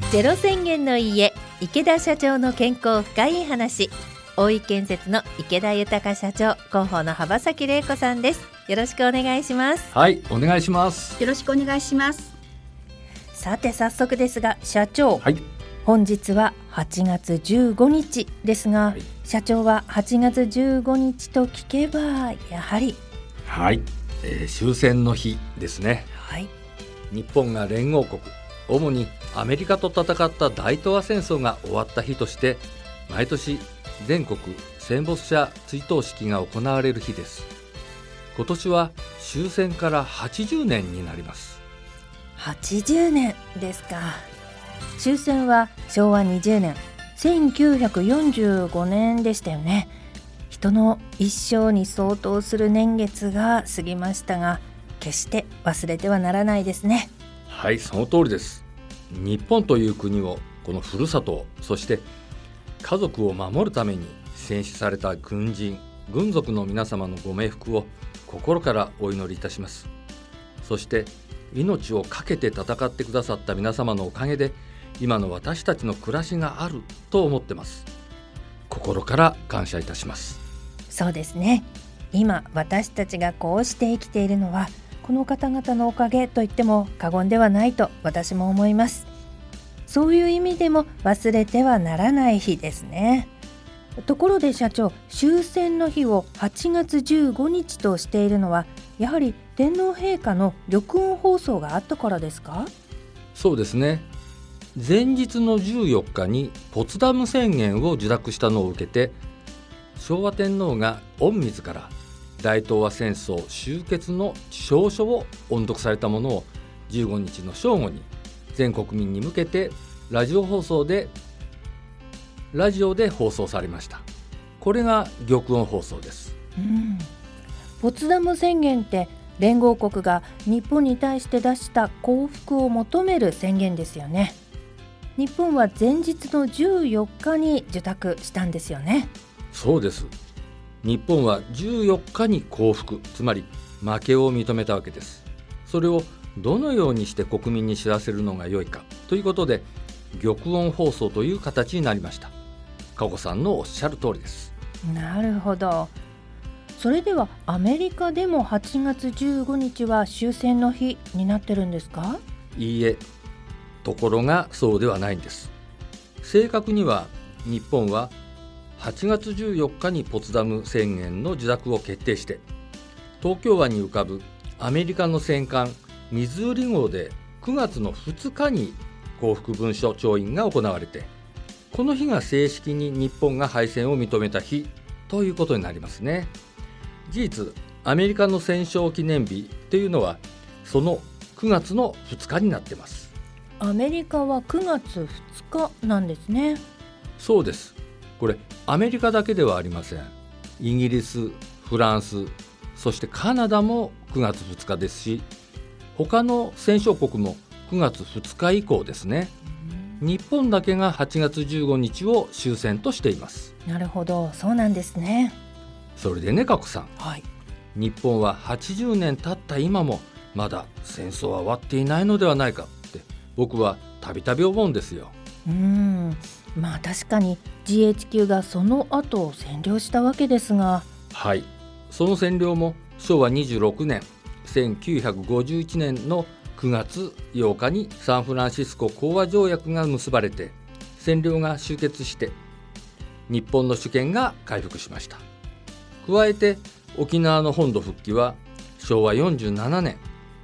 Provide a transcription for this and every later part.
ゼロ宣言の家、池田社長の健康深い話。大井建設の池田豊社長、広報の幅崎玲子さんです。よろしくお願いします。 はい、お願いします。 よろしくお願いします。 さて早速ですが社長、 はい、 本日は8月15日ですが、 はい、 社長は8月15日と聞けばやはりはい、終戦の日ですね。 はい、 日本が連合国、主にアメリカと戦った大東亜戦争が終わった日として毎年全国戦没者追悼式が行われる日です。今年は終戦から80年になります。 80年ですか。終戦は昭和20年1945年でしたよね。人の一生に相当する年月が過ぎましたが、決して忘れてはならないですね。 はい、その通りです。日本という国を、このふるさとを、そして家族を守るために戦死された軍人、軍属の皆様のご冥福を心からお祈りいたします。そして命を懸けて戦ってくださった皆様のおかげで今の私たちの暮らしがあると思ってます。心から感謝いたします。 そうですね。今私たちがこうして生きているのはこの方々のおかげと言っても過言ではないと私も思います。そういう意味でも忘れてはならない日ですね。ところで社長、終戦の日を8月15日としているのはやはり天皇陛下の玉音放送があったからですか？ そうですね。前日の14日にポツダム宣言を受諾したのを受けて、昭和天皇が御自ら大東亜戦争終結の詔書を音読されたものを15日の正午に全国民に向けてラジオで放送されました。これが玉音放送です。 ポツダム宣言って連合国が日本に対して出した降伏を求める宣言ですよね。日本は前日の14日に受諾したんですよね。 そうです。日本は14日に降伏、つまり負けを認めたわけです。それをどのようにして国民に知らせるのが良いかということで玉音放送という形になりました。加古さんのおっしゃる通りです。 なるほど。それではアメリカでも8月15日は終戦の日になってるんですか？ いいえ、ところがそうではないんです。正確には日本は8月14日にポツダム宣言の受諾を決定して、東京湾に浮かぶアメリカの戦艦ミズーリ号で9月の2日に降伏文書調印が行われて、この日が正式に日本が敗戦を認めた日ということになりますね。事実、アメリカの戦勝記念日というのはその9月の2日になっています。 アメリカは9月2日なんですね。 そうです。これアメリカだけではありません。イギリス、フランス、そしてカナダも9月2日ですし、他の戦勝国も9月2日以降ですね。日本だけが8月15日を終戦としています。 なるほど、そうなんですね。 それでね、加古さん、 はい、 日本は80年経った今もまだ戦争は終わっていないのではないかって僕はたびたび思うんですよ。 まあ確かに GHQ がその後を占領したわけですが、 はい、その占領も昭和26年1951年の9月8日にサンフランシスコ講和条約が結ばれて占領が終結して日本の主権が回復しました。加えて沖縄の本土復帰は昭和47年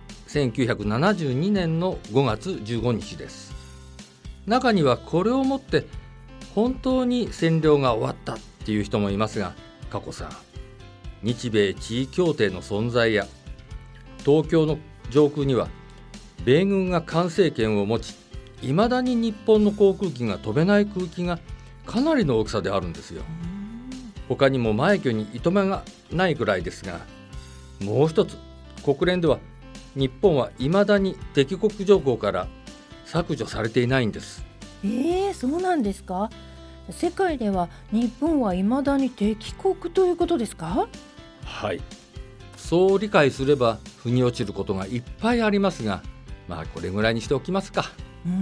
1972年の5月15日です。中にはこれをもって本当に占領が終わったっていう人もいますが、加古さん、日米地位協定の存在や東京の上空には米軍が管制権を持ち、いまだに日本の航空機が飛べない空域がかなりの大きさであるんですよ。他にも枚挙にいとまがないぐらいですが、もう一つ国連では日本はいまだに敵国条項から削除されていないんです。 そうなんですか？世界では日本はいまだに敵国ということですか？ はい、そう理解すれば腑に落ちることがいっぱいありますが、これぐらいにしておきますか。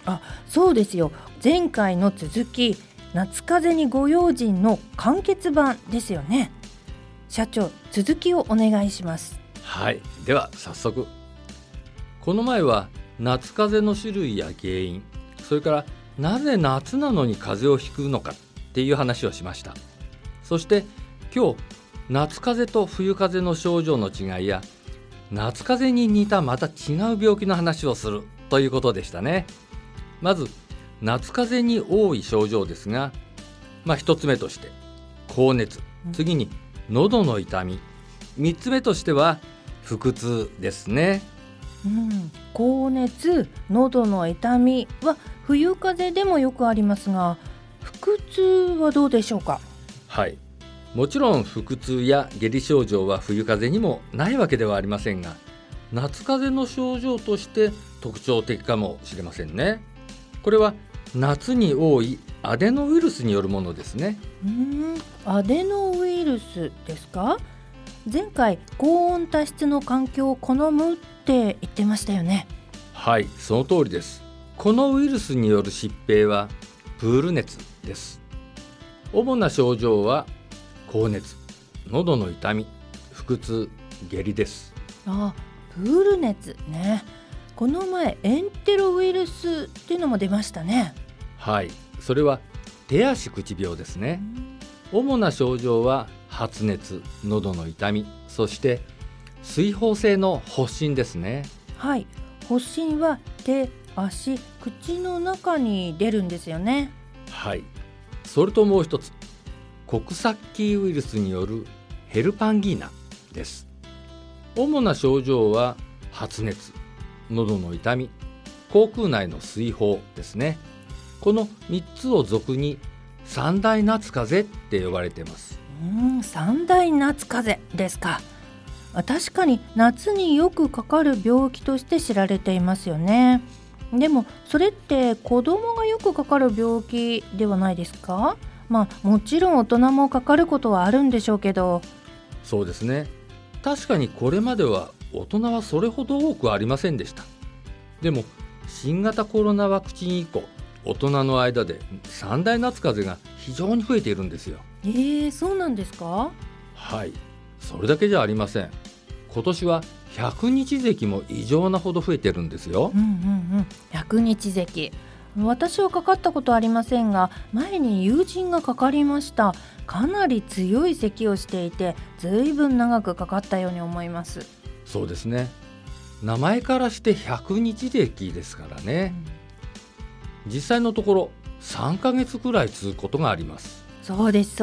そうですよ。前回の続き、夏風邪にご用心の完結版ですよね。社長、続きをお願いします。 はい、では早速。この前は夏風邪の種類や原因、それからなぜ夏なのに風邪をひくのかっていう話をしました。そして今日、夏風邪と冬風邪の症状の違いや、夏風邪に似たまた違う病気の話をするということでしたね。まず夏風邪に多い症状ですが、1つ目として高熱、次に喉の痛み、3つ目としては腹痛ですね。 高熱、喉の痛みは冬風邪でもよくありますが、腹痛はどうでしょうか？ はい、もちろん腹痛や下痢症状は冬風邪にもないわけではありませんが、夏風邪の症状として特徴的かもしれませんね。これは夏に多いアデノウイルスによるものですね。 アデノウイルスですか？前回高温多湿の環境を好むって言ってましたよね。 はい、その通りです。このウイルスによる疾病はプール熱です。主な症状は高熱、喉の痛み、腹痛、下痢です。 プール熱ね。この前エンテロウイルスっていうのも出ましたね。 はい、それは手足口病ですね。主な症状は発熱、喉の痛み、そして水疱性の発疹ですね。 はい、発疹は手、足、口の中に出るんですよね。 はい、それともう一つ、コクサッキーウイルスによるヘルパンギーナです。主な症状は発熱、喉の痛み、口腔内の水疱ですね。この3つを俗に三大夏風邪って呼ばれています。 三大夏風邪ですか。確かに夏によくかかる病気として知られていますよね。でもそれって子供がよくかかる病気ではないですか？もちろん大人もかかることはあるんでしょうけど。 そうですね。確かにこれまでは大人はそれほど多くありませんでした。でも新型コロナワクチン以降、大人の間で三大夏風邪が非常に増えているんですよ。 そうなんですか？ はい、それだけじゃありません。今年は百日咳も異常なほど増えてるんですよ。 百日咳、私はかかったことありませんが、前に友人がかかりました。かなり強い咳をしていて、ずいぶん長くかかったように思います。 そうですね。名前からして百日咳ですからね。実際のところ3ヶ月くらい続くことがあります。 そうです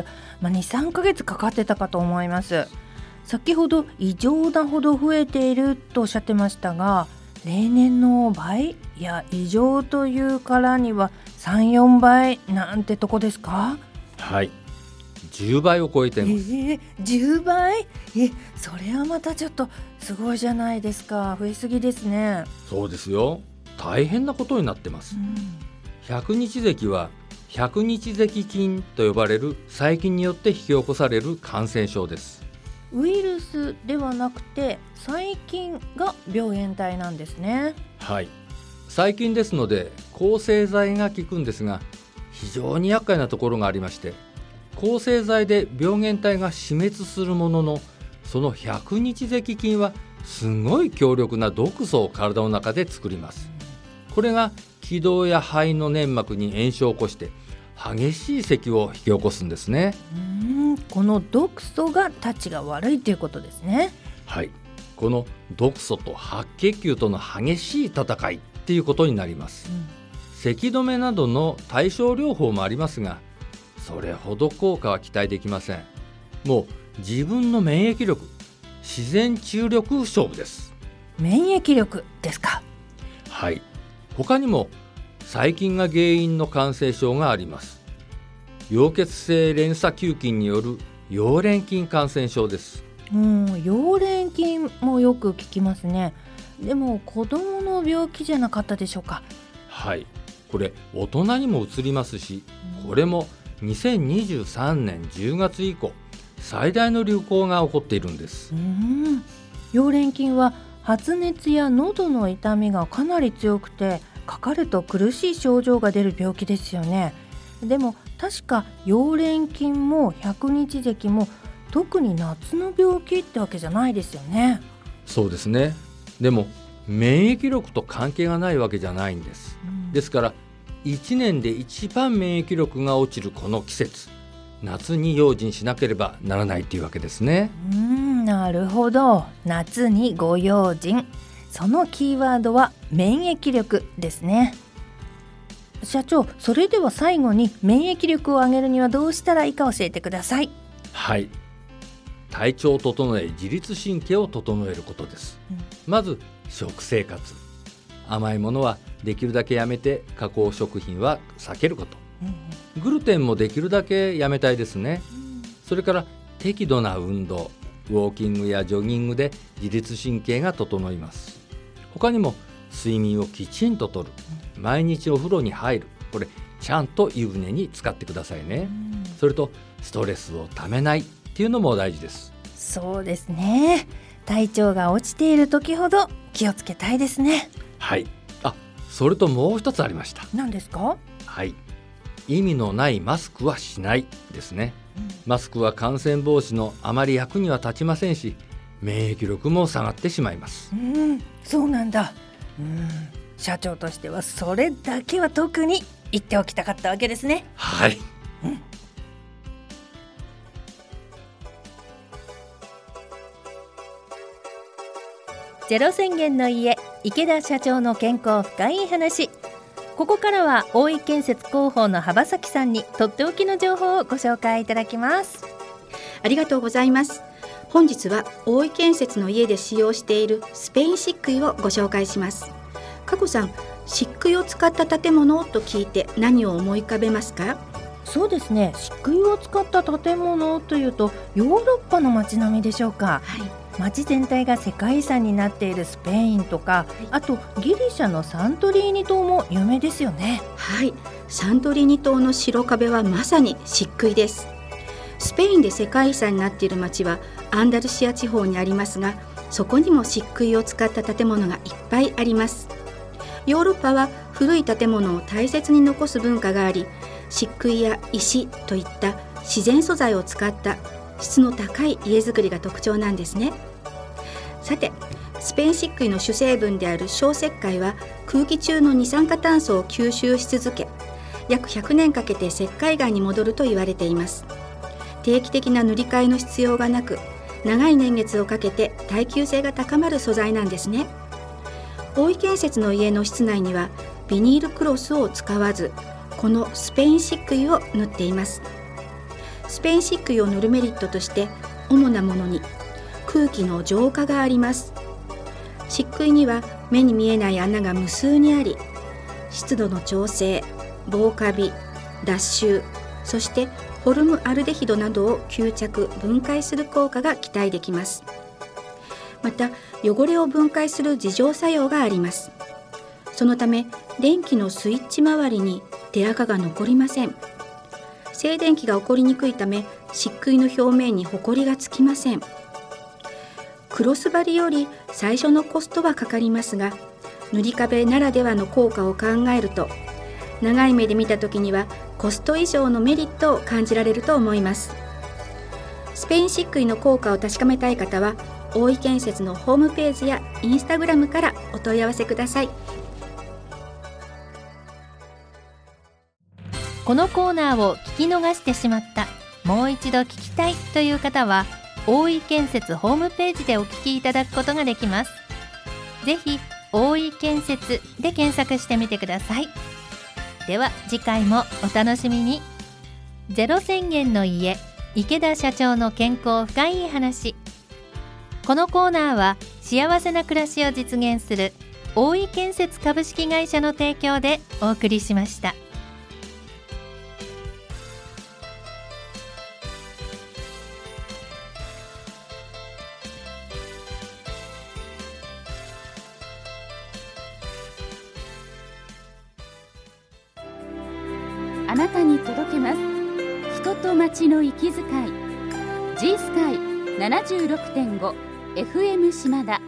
。2、3ヶ月かかってたかと思います。先ほど異常なほど増えているとおっしゃってましたが、例年の倍や異常というからには 3、4 倍なんてとこですか？ はい、10倍を超えています。 10倍？それはまたちょっとすごいじゃないですか。増えすぎですね。 そうですよ。大変なことになってます。百日咳は百日咳菌と呼ばれる細菌によって引き起こされる感染症です。 ウイルスではなくて細菌が病原体なんですね。 はい、細菌ですので抗生剤が効くんですが、非常に厄介なところがありまして、抗生剤で病原体が死滅するものの、その百日咳菌はすごい強力な毒素を体の中で作ります。これが気道や肺の粘膜に炎症を起こして激しい咳を引き起こすんですね。 この毒素がたちが悪いということですね。 はい、この毒素と白血球との激しい戦いっていうことになります。咳止めなどの対症療法もありますが、それほど効果は期待できません。もう自分の免疫力、自然治癒力勝負です。 免疫力ですか？ はい、他にも細菌が原因の感染症があります。溶血性連鎖球菌による溶連菌感染症です。 溶連菌もよく聞きますね。でも子供の病気じゃなかったでしょうか？ はい、これ大人にも移りますし、これも2023年10月以降最大の流行が起こっているんです。 溶連菌は発熱や喉の痛みがかなり強くて、 かかると苦しい症状が出る病気ですよね。でも確か溶連菌も百日咳も特に夏の病気ってわけじゃないですよね。 そうですね。でも免疫力と関係がないわけじゃないんです、ですから1年で一番免疫力が落ちるこの季節、夏に用心しなければならないというわけですね。 なるほど。夏にご用心、そのキーワードは免疫力ですね。社長、それでは最後に免疫力を上げるにはどうしたらいいか教えてください。 はい、体調を整え自律神経を整えることです、まず食生活、甘いものはできるだけやめて加工食品は避けること、グルテンもできるだけやめたいですね、それから適度な運動、ウォーキングやジョギングで自律神経が整います。他にも睡眠をきちんととる、毎日お風呂に入る、これちゃんと湯船に浸かってくださいね、それとストレスをためないっていうのも大事です。 そうですね。体調が落ちている時ほど気をつけたいですね。 はい、それともう一つありました。 何ですか？ はい、意味のないマスクはしないですね、マスクは感染防止のあまり役には立ちませんし、免疫力も下がってしまいます。 そうなんだ。社長としてはそれだけは特に言っておきたかったわけですね。 はい、 ゼロ宣言の家、池田社長の健康深い話。ここからは大井建設広報の幅崎さんにとっておきの情報をご紹介いただきます。 ありがとうございます。本日は大井建設の家で使用しているスペイン漆喰をご紹介します。加古さん、漆喰を使った建物と聞いて何を思い浮かべますか？ そうですね、漆喰を使った建物というとヨーロッパの街並みでしょうか。街全体が世界遺産になっているスペインとか、あとギリシャのサントリーニ島も有名ですよね。 はい、サントリーニ島の白壁はまさに漆喰です。スペインで世界遺産になっている街はアンダルシア地方にありますが、そこにも漆喰を使った建物がいっぱいあります。ヨーロッパは古い建物を大切に残す文化があり、漆喰や石といった自然素材を使った質の高い家づくりが特徴なんですね。さて、スペイン漆喰の主成分である小石灰は空気中の二酸化炭素を吸収し続け、約100年かけて石灰岩に戻ると言われています。定期的な塗り替えの必要がなく、長い年月をかけて耐久性が高まる素材なんですね。大井建設の家の室内にはビニールクロスを使わず、このスペイン漆喰を塗っています。スペイン漆喰を塗るメリットとして、主なものに空気の浄化があります。漆喰には目に見えない穴が無数にあり、湿度の調整、防カビ、脱臭、そしてホルムアルデヒドなどを吸着・分解する効果が期待できます。また、汚れを分解する自浄作用があります。そのため、電気のスイッチ周りに手垢が残りません。静電気が起こりにくいため、漆喰の表面にホコリがつきません。クロス張りより最初のコストはかかりますが、塗り壁ならではの効果を考えると、長い目で見た時にはコスト以上のメリットを感じられると思います。スペイン漆喰の効果を確かめたい方は、大井建設のホームページやインスタグラムからお問い合わせください。 このコーナーを聞き逃してしまった、もう一度聞きたいという方は、大井建設ホームページでお聞きいただくことができます。ぜひ大井建設で検索してみてください。では次回もお楽しみに。ゼロ宣言の家、池田社長の健康深い話。このコーナーは幸せな暮らしを実現する大井建設株式会社の提供でお送りしました。 あなたに届けます。人と街の息遣い G スカイ 76.5 FM 島田。